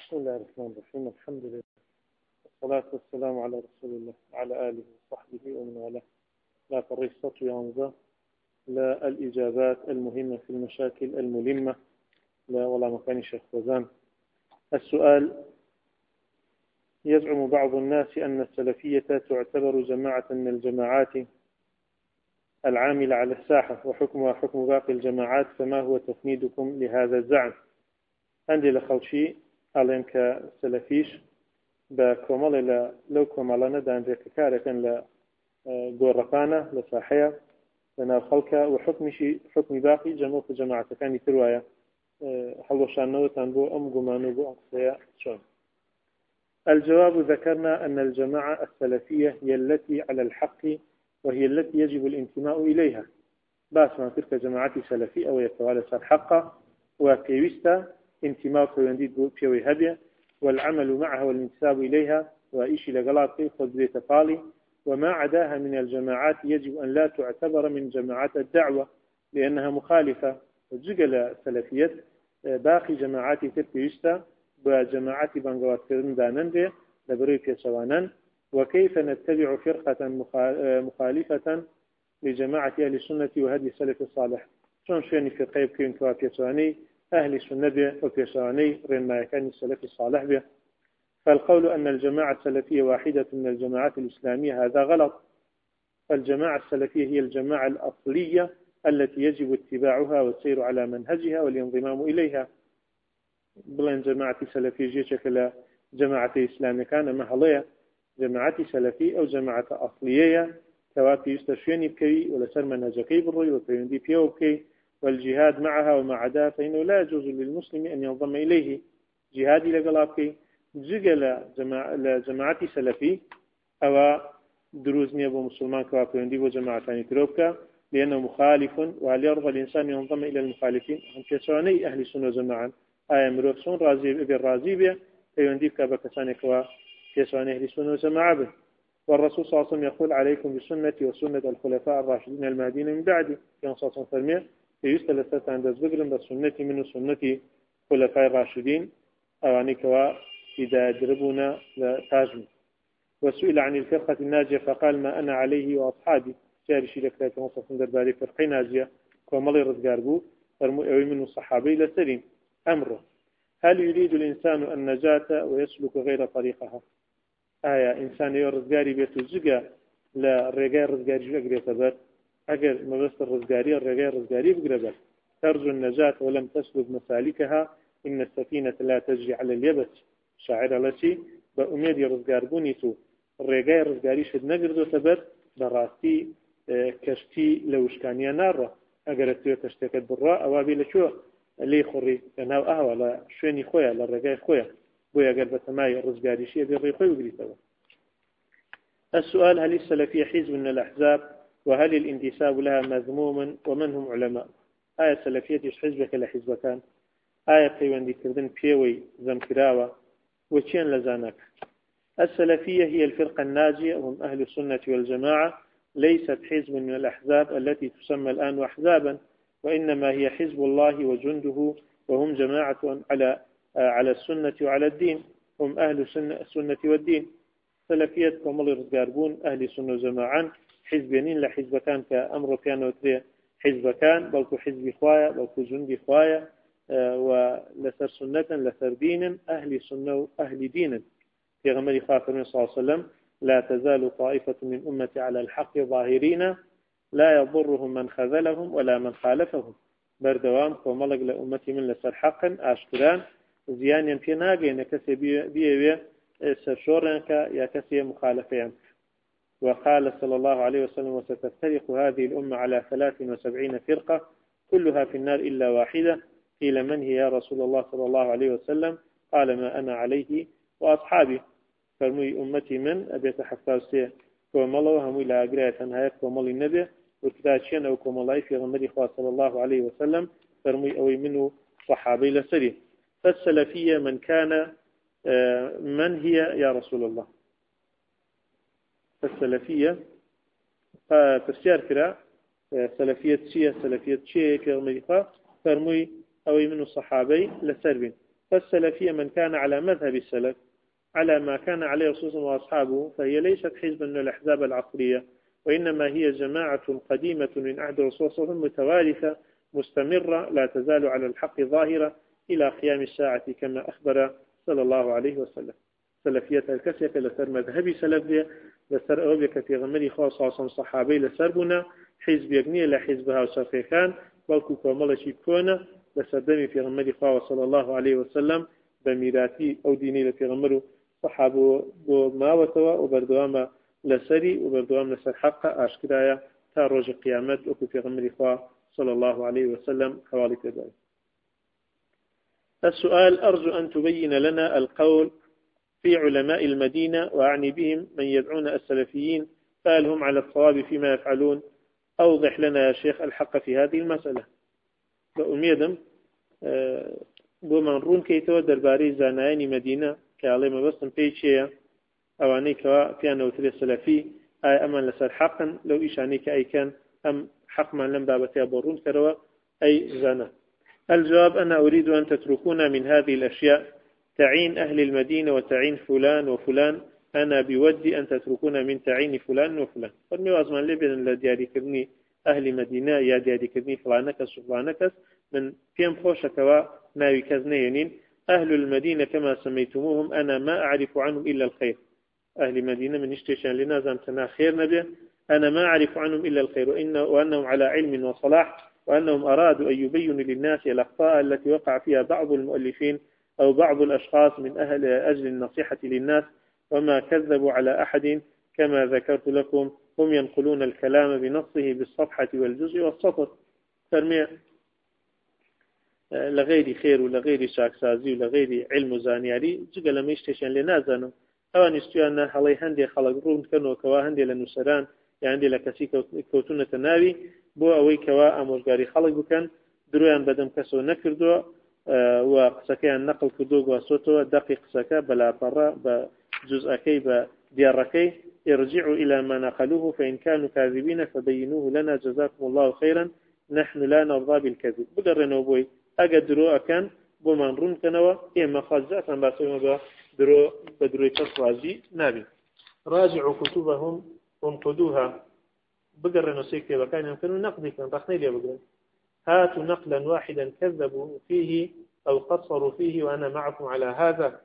بسم الله الرحمن الرحيم. الحمد لله والصلاة والسلام على رسول الله وعلى آله وصحبه ومن والاه. لا فرصة ينظر لا الإجابات المهمة في المشاكل الملمة لا ولا مكان شيخ وزان. السؤال: يزعم بعض الناس أن السلفية تعتبر جماعة من الجماعات العاملة على الساحة وحكمها حكم باقي الجماعات، فما هو تفنيدكم لهذا الزعم؟ عندي لخلشي ألين كسلفيش بكمال لو كمالنا دان كارك لا جورقانة لصاحية لنا خلقة وحكمشي حكم باقي جماعة كان ترواية حلوشان نوتان بو أم قمانو بو أقصياء شون. الجواب: ذكرنا أن الجماعة السلفية هي التي على الحق وهي التي يجب الانتماء إليها. باس ما تلك جماعة سلفية أو يتوالى الحق وكيوستا انتماء كوينديد بيوي هبية والعمل معها والانتساب إليها وإيش لغلاطي خذ طالي. وما عداها من الجماعات يجب أن لا تعتبر من جماعات الدعوة لأنها مخالفة وجقل سلفية باقي جماعات تركيستا بجماعات بانغوات كرندانن لبري بيسوانا. وكيف نتبع فرقة مخالفة لجماعة أهل السنة وهدي السلف الصالح؟ شون شيني في قيب كين كوابيسواني أهل السنة وبيسواني رين ما كان السلف الصالح به. فالقول أن الجماعة السلفية واحدة من الجماعات الإسلامية هذا غلط. فالجماعة السلفية هي الجماعة الأصلية التي يجب اتباعها والسير على منهجها والانضمام إليها. بلين جماعة سلفية جيشك جماعة إسلامية كان مهلية جماعة سلفية أو جماعة أصلية كواتي يستشيني بكي ولا سر منهجكي بالرؤي وكيندي بيو بكي والجهاد معها وما عداها فإنه لا يجوز للمسلم أن ينضم إليه. جهادي لقلابكي جيجا لجماعة سلفي أو دروزني أبو مسلمان كواتي وجماعة ثاني تروبكا لأنه مخالف، وهل يرضى الإنسان ينضم إلى المخالفين؟ هم كسواني أهل السنة جماعا آية مروفسون رازي ابن رازي بيه فينديب كابكساني كسواني أهل السنة جماعة به. والرسول صلى الله عليه وسلم يقول: عليكم بسنتي وسنة الخلفاء الراشدين المهديين من بعدي. كان صلى الله عليه وسلم يستلسل عند الزبقرن بسنتي من سنتي خلفاء الراشدين أواني كوا إذا دربونا لتاجم. وسئل عن الفرقة الناجية فقال: ما أنا عليه وأصحابي. شارشي لك لا تنصف من درباري فرقة ناجية كومالي رزقاربو فرمؤوي من الصحابي لسليم أمره. هل يريد الإنسان النجاة ويسلك غير طريقها؟ آية إنسان يرزقاري بيت الزقا لا الرقاء رزقاري بقرية بات أجر مغسل الرزقاري الرقاء رزقاري بقرية. ترجو النجاة ولم تسلك مسالكها إن السفينة لا تجري على اليبس. شاعر التي بأميد رزقاربونيتو الرقاء رزقاري شد نقردو تبت براستي كشتي لوشكانيا نارة أجرت تشتكت بالراء أوابي لشو اللي خري لأنه أهوى لا شويني خويا للرقاء خويا بويا قلبة ماي الرزقاري شيء بيري خوي وقريتوا. السؤال: هل السلفية حزب من الأحزاب؟ وهل الانتساب لها مذموم؟ ومن هم علماء؟ آية السلفية حزبك لحزبكان آية قيوان دي كردن بيوي زمكراوة وشين لزانك. السلفية هي الفرقة الناجية وهم أهل السنة والجماعة، ليست حزب من الأحزاب التي تسمى الآن أحزابا، وإنما هي حزب الله وجنده، وهم جماعة على السنة وعلى الدين. هم أهل السنة والدين. سلفية كمال رزقاربون أهل السنة جماعا حزبين لحزب كان كأمر كان وتري حزب كان بلكو حزب خوايا بلكو جندي خوايا ولسر سنة لسر دين أهل سنة وأهل دين. في غمر خافر صلى الله عليه وسلم: لا تزال طائفة من أمتي على الحق ظاهرين لا يضرهم من خذلهم ولا من خالفهم. بردوام كمالك لأمتي من لسر حقا أشكران زيان ينفي ناقي نكسي بيه سرشورنك يا كسي مخالفين. وقال صلى الله عليه وسلم: وستفترق هذه الأمة على 73 فرقة كلها في النار إلا واحدة. قيل: من هي يا رسول الله صلى الله عليه وسلم؟ قال: ما أنا عليه وأصحابي. فرمي أمتي من أبيت حفاظتي كومالو وهمي لا أقرأ تنهاية كومالي النبي وكتاشين أو كومالاي في غمري صلى الله عليه وسلم فرمي أوي منه صحابي لسري. فالسلفية من كان من هي يا رسول الله؟ فالسلفية تفسير كرا سلفية شيء سلفية شيء كغمريقا فرمي أوي من الصحابي لسربين. فالسلفية من كان على مذهب السلف على ما كان عليه الرسول وأصحابه، فهي ليست حزبا من الأحزاب العصرية، وإنما هي جماعة قديمة من عهد الرسول صلى الله عليه وسلم، متوارثة مستمرة لا تزال على الحق ظاهرة إلى قيام الساعة كما أخبر صلى الله عليه وسلم. سلفية الكسية لسر مذهبي سلفية لسر أوبك في غمري خاصة صحابي لسر بنا حزب يقنية لحزبها وشرخيخان بلكو كوملشي كونا لسر دمي في غمري خاصة صلى الله عليه وسلم بميراتي أو ديني لفي غمرو صحابه ما وتوا وبردوام لسري وبردوام لسر حق أشكرايا تاروج قيامت أكو في غمري خاصة صلى الله عليه وسلم حوالي كذلك. السؤال: أرجو أن تبين لنا القول في علماء المدينة، وأعني بهم من يدعون السلفيين، فهل هم على الصواب فيما يفعلون؟ أوضح لنا يا شيخ الحق في هذه المسألة. بأميدم بمنرون كيتو درباري زانايني مدينة كالي مبستم بيتشيا أواني كوا فيانا وثري السلفي أي أمان لسر حقا لو إشانيك أي كان أم حق من لم بابتها برون كروا أي زانا. الجواب: أنا أريد أن تتركونا من هذه الأشياء تعين أهل المدينة وتعين فلان وفلان. أنا بودي أن تتركونا من تعين فلان وفلان. فرمي وازمان لبن الذي كرني أهل مدينة يا دياري كرني فلانكس وفلانكس من فيهم خوشكوا ناوي كزنينين. أهل المدينة كما سميتموهم أنا ما أعرف عنهم إلا الخير. أهل مدينة من اشتشان لنا زمتنا خير نبي، أنا ما أعرف عنهم إلا الخير، وأنهم على علم وصلاح، وأنهم أرادوا أن يبينوا للناس الأخطاء التي وقع فيها بعض المؤلفين أو بعض الأشخاص من أجل النصيحة للناس، وما كذبوا على أحد كما ذكرت لكم. هم ينقلون الكلام بنصه بالصفحة والجزء والسطر. فرمي لغير خير ولغير شاكسازي ولغير علم زانياري جقل لما يشتشن لنازانو أوان يستيانا حالي هندي خلق رون كانوا كوا هندي لنسران يعني لكسي كوتونة ناوي بو أوي كوا أمرقاري خلق بكن درويان بدم كسو نكردو وقسكيان نقل كدوغ وصوتو دقيق قسكا بلا برا بجزءكي بدياركي ارجعوا إلى ما نقلوه فإن كانوا كاذبين فبينوه لنا جزاكم الله خيرا نحن لا نرضى بالكذب. بقرنوا بوي أقدروا أكان بومان رون كنوا إما خازات عن باسوما بدروي كسوازي نابي. راجعوا كتبهم وانقدوها. بقرنوا سيكي وكان يمكن نقضي كان رخني لي بقرن هاتوا نقلا واحدا كذبوا فيه أو قصروا فيه وأنا معكم على هذا.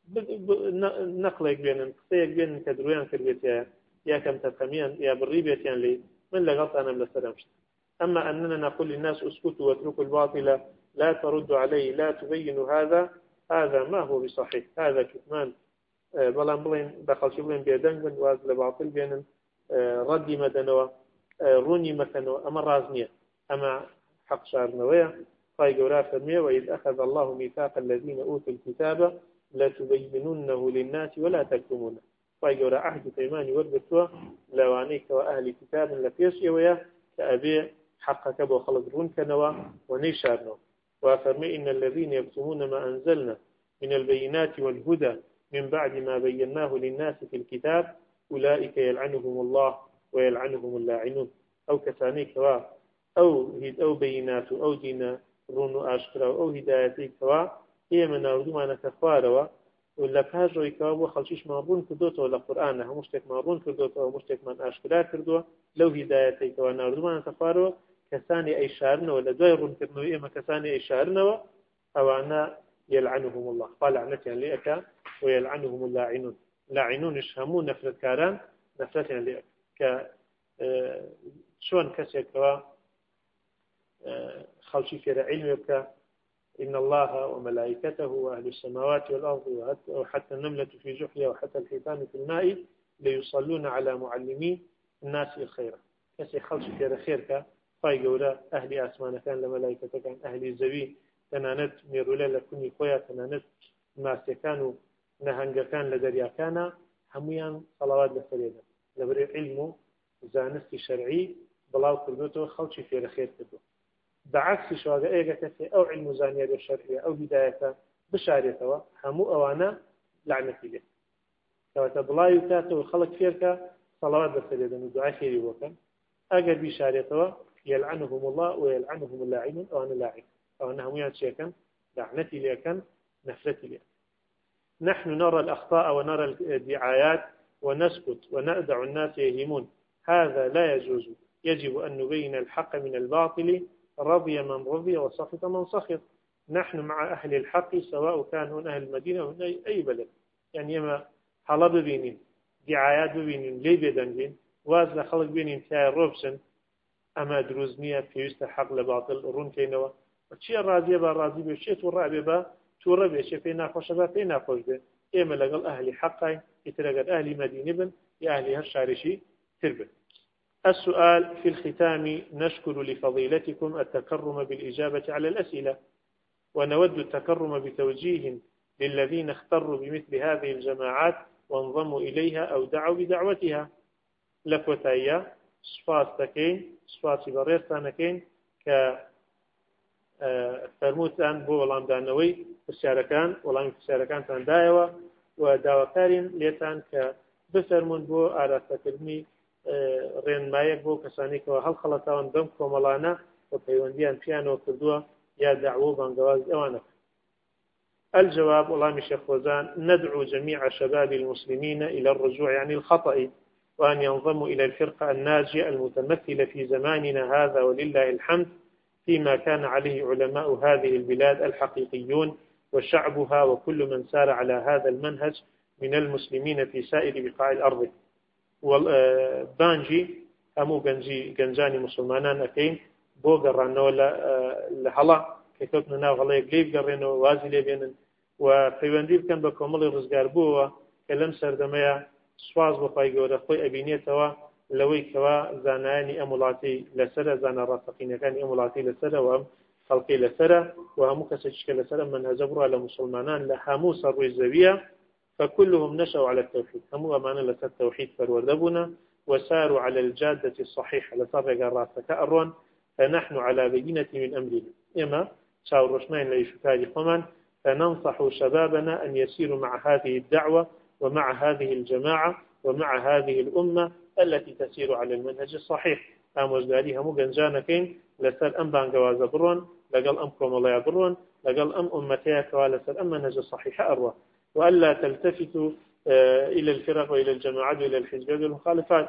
نقلك بين قصيك بين كدرويان كربيتيا يا كم تفهمين يا بالريبيتيان لي من لغط أنا من السلامش. أما أننا نقول للناس اسكتوا واتركوا الباطل لا تردوا عليه لا تبينوا هذا ما هو بصحيح. هذا كتمان بلان بلين دخل شبلين بيدنگ من واز لباطل بين ردي مدنوا روني مكانوا أما رازنية أما حق شعرنوية. طيب ولا فرمية: وإذ أخذ الله ميثاق الذين أوتوا الكتاب لا تبينونه للناس ولا تكتمونه. طيب ولا عهد فيمان وربطوا لوانيك وأهل كتاب لفيش إويا كأبي حقك بو خلق رون كنوا ونشارنا. وفرمي: إن الذين يكتمون ما أنزلنا من البينات والهدى من بعد ما بيناه للناس في الكتاب أولئك يلعنهم الله ويلعنهم اللاعنون. أو كساني كوا أو بينات أو دين رون أشكرا أو هدايتي كوا هي من أرض ما نتخواروا ولا كاجوا كوا وخلشيش مارون كدوته ولا قرآن هم مشتك مارون كدوته أو مشتك من أشكرا كردوا لو هدايتي كوا نرض ما نتخواروا كساني أي شعرنا ولا دويرون كدنوا إما كساني أي شعرنا أو أنا يلعنهم الله. قال لعنتي لك ويلعنهم اللاعنون. لاعنون يشهمون نفرت كاران نفرت لك ك شون كسيكوا خلشي في علم يبكى إن الله وملائكته وأهل السماوات والأرض وحتى النملة في جحية وحتى الحيتان في الماء ليصلون على معلمي الناس الخير. كسي خلشي في خيرك فايقورا أهل أسمان كان لملائكة كان أهل الزبي تنانت ميرولا لكني خويا تنانت ما سكانوا نهنجا كان لدريا كان هميان صلوات لفريدا لبري علمه زانستي شرعي بلاو كردوتو خلشي في خير كردو. بعكس شواغا ايغا كسي او علم زانية الشرعية او هداية بشاريتوا همو اوانا لعنة له كواتا بلايو كاتو خلق فيركا صلوات لفريدا ودعاء خيري وكان اقر بشاريتوا يلعنهم الله ويلعنهم اللاعنون اوانا لاعن اوانا هميان شيكا لعنتي ليكن نفرتي لي. نحن نرى الأخطاء ونرى الدعايات ونسكت وندع الناس يهيمون، هذا لا يجوز، يجب أن نبين الحق من الباطل، رضي من رضي وسخط من سخط. نحن مع أهل الحق سواء كانوا من أهل المدينة أو من أي بلد. يعني يما حلا ببينين دعايات ببينين لي بيدنبين واز لخلق بينين تاي روبسن أما دروزنية في يستحق لباطل رون كينوا وشي الرازي با رازي بشي تورا با تورا بشي في ناقوش با في ناقوش به إما لقل أهل حقي يتلقى أهل مدينة بن يا أهل هالشارشي تربن. السؤال في الختام: نشكر لفضيلتكم التكرم بالإجابة على الأسئلة، ونود التكرم بتوجيه للذين اختروا بمثل هذه الجماعات وانضموا إليها أو دعوا بدعوتها. لكوتايا سفاس تكين سفاس بريستان كين كفرموتان بو ولام دانوي السياركان ولام السياركان تان دايوا وداوكارين ليتان كبفرمون بو على تكرمي رين مايك بو كسانيك وهل خلطان دم كوملانا وبيونديان بيانو كردوا يا دعوة بانجواز اوانك. الجواب: والله من شيخ فوزان، ندعو جميع شباب المسلمين إلى الرجوع عن الخطأ وأن ينضموا إلى الفرقة الناجية المتمثلة في زماننا هذا ولله الحمد فيما كان عليه علماء هذه البلاد الحقيقيون وشعبها وكل من سار على هذا المنهج من المسلمين في سائر بقاع الأرض. بانجي همو جنجاني مسلمانان أكين بو قرانا ولا لحلا كتبنا ناو غلا يقليب قرينو وازي ليبينن وفيوانديب كان بكمل الرزقار بوا كلام سردمية سواز بخواي قورة خوي أبينيتوا لوي كوا زاناني أمولاتي لسرة زانا رافقين كان أمولاتي لسرة وهم خلقي لسرة وهم كسجك لسرة من هزبروا على مسلمانان لحاموس الروي الزبية فكلهم نشأوا على التوحيد، هم أمانا لسر التوحيد فروردبنا وساروا على الجادة الصحيحة لسرق الرافة كأرون، فنحن على بينة من أمرنا. إما شاور رشمين لإشكال خمان فننصح شبابنا أن يسيروا مع هذه الدعوة ومع هذه الجماعة ومع هذه الأمة التي تسير على المنهج الصحيح. أموزداريها مجنجانكين لسر أم بانقواز برون لقل أمكم الله برون لقل أمتيك ولسر أم منهج الصحيح أروى، وألا تلتفتوا إلى الفرق وإلى الجماعات وإلى الحزبيات والمخالفات،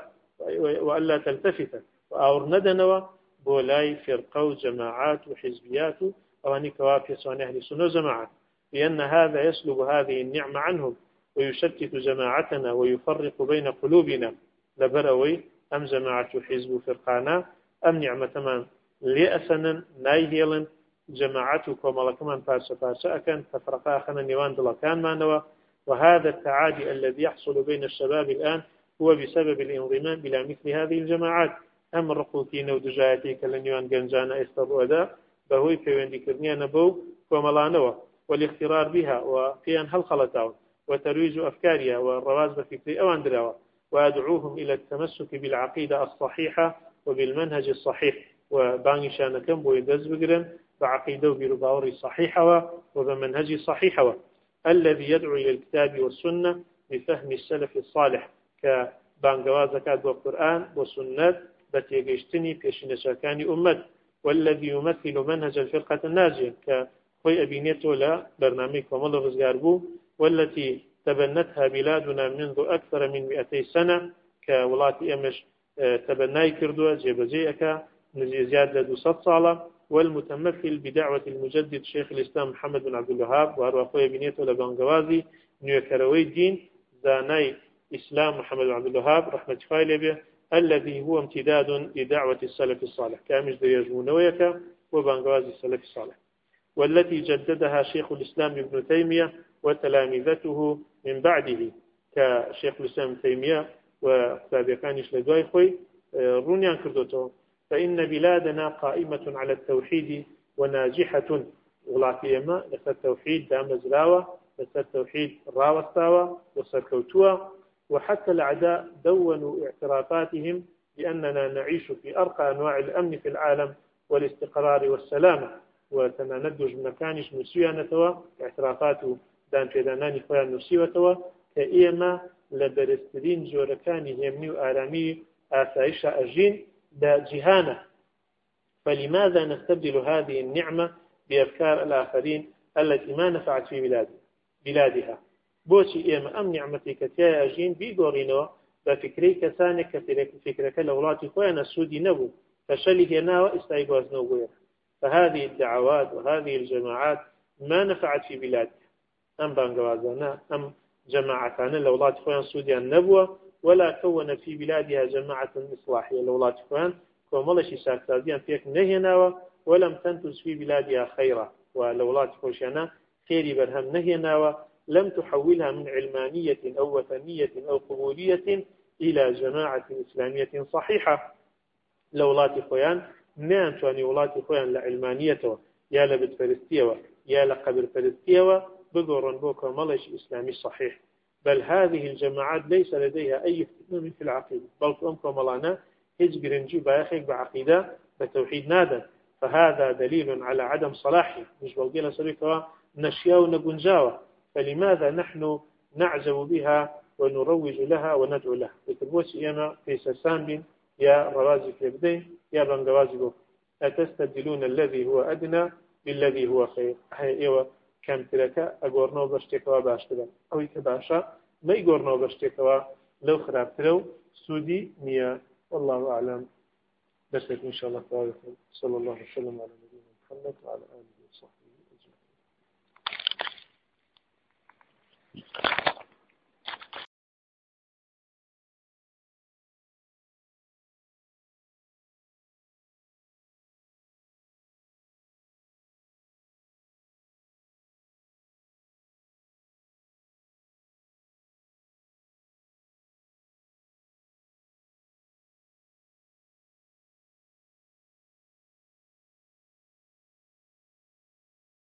وألا تلتفت وأورندنوا بولاي فرقة وجماعات وحزبيات أواني كوافي سواني أهل السنة وجماعات، لأن هذا يسلب هذه النعمة عنهم ويشتت جماعتنا ويفرق بين قلوبنا. لبروي أم جماعة حزب فرقانا أم نعمة تمام لأسنا نايهيلا جماعتكم ولكمان فارسة أكن تفرقا أخنا نيوان دلكان مانوا. وهذا التعادي الذي يحصل بين الشباب الآن هو بسبب الانضمام إلى مثل هذه الجماعات. أم الرقوتين ودجايتي كالنيوان جنجانا استروا أدا بهوي في ذكرني نبو وملانوا والاخترار بها وقيان هالخلطاون وترويج أفكارها والرواز بفكري أوان دراوا، وأدعوهم إلى التمسك بالعقيدة الصحيحة وبالمنهج الصحيح وبانشان كم ويدز بقرن بعقيدة وبرباوري صحيحة وبمنهج صحيحة الذي يدعو إلى الكتاب والسنة بفهم السلف الصالح كبانجواز كاد والقرآن والسنة بتيجيشتني بيشنشاكاني أمد، والذي يمثل منهج الفرقة الناجية كخوي أبينيتو لا برنامج ومضى غزغاربو والتي تبنتها بلادنا منذ أكثر من 200 سنة كولاة أمش تبناي كردوة جيبزيئك زيادة 200 صالة، والمتمثل بدعوة المجدد شيخ الإسلام محمد بن عبد الوهاب وأخوي بنيته لبانغوازي نيوكروي الدين زاناي إسلام محمد بن عبد الوهاب رحمة الله به الذي هو امتداد لدعوة السلف الصالح كامش دريجمونويك وبانغوازي السلف الصالح، والتي جددها شيخ الإسلام ابن تيمية وتلامذته من بعده كشيخ الإسلام ابن تيمية وسابقانش لدواي خوي رونيان كردوتو. فإن بلادنا قائمة على التوحيد وناجحة غلاقيما لسر التوحيد دام زلاوة لسر التوحيد راوستاوة وسركوتوا، وحتى الأعداء دونوا اعترافاتهم بأننا نعيش في أرقى أنواع الأمن في العالم والاستقرار والسلامة، وتندج مكانش نسيانتوا اعترافات دان فيداناني خوان نسيوتوا كإيما لبرسترين جوركاني يمني وآرامي آسائش أجين دا جهانة. فلماذا نستبدل هذه النعمة بأفكار الآخرين التي ما نفعت في بلادها بوشي إما أم نعمتي كتيا أجين بيقورينو بفكري كسانك فكرك لولاتي خوينا السودي نبو فشلي هنا واستيقاظ نوغير. فهذه الدعوات وهذه الجماعات ما نفعت في بلادها أم بانغوازانا أم جماعتان لولاتي خوينا السودي النبوة ولا كون في بلادها جماعة إصلاحية لولاتي خوينا كوملشي ساكتازيان فيك نهيناوا ولم تنتج في بلادها خيرا ولولاتي خوشانا خيري برهم نهيناوا لم تحولها من علمانية أو وثنية أو قبولية إلى جماعة إسلامية صحيحة. لولاتي خويان نعم تواني ولاتي خويان لعلمانيته يا لبت فرستيوة يا لقبر فرستيوة بقرن بوكا ملش إسلامي صحيح. بل هذه الجماعات ليس لديها أي اهتمام في العقيدة بل أمكم ملانا هجر نجيب بايخيك بعقيدة بتوحيد نادا. فهذا دليل على عدم صلاحه مش بلقينا سبيكوا نشيا ونقنجاوة. فلماذا نحن نعجب بها ونروج لها وندعو لها لتبوس إيما في سسان يا روازي كبدين يا بنغوازي أتستبدلون الذي هو أدنى بالذي هو خير. هاي إيوه كم تلك أقورنو بشتكوا باشتبا أو كباشا ما يقورنو بشتكوا لو خرابتلو سودي نيا. والله أعلم. بس إن شاء الله تعالى صلى الله وسلم على نبينا محمد وعلى آله.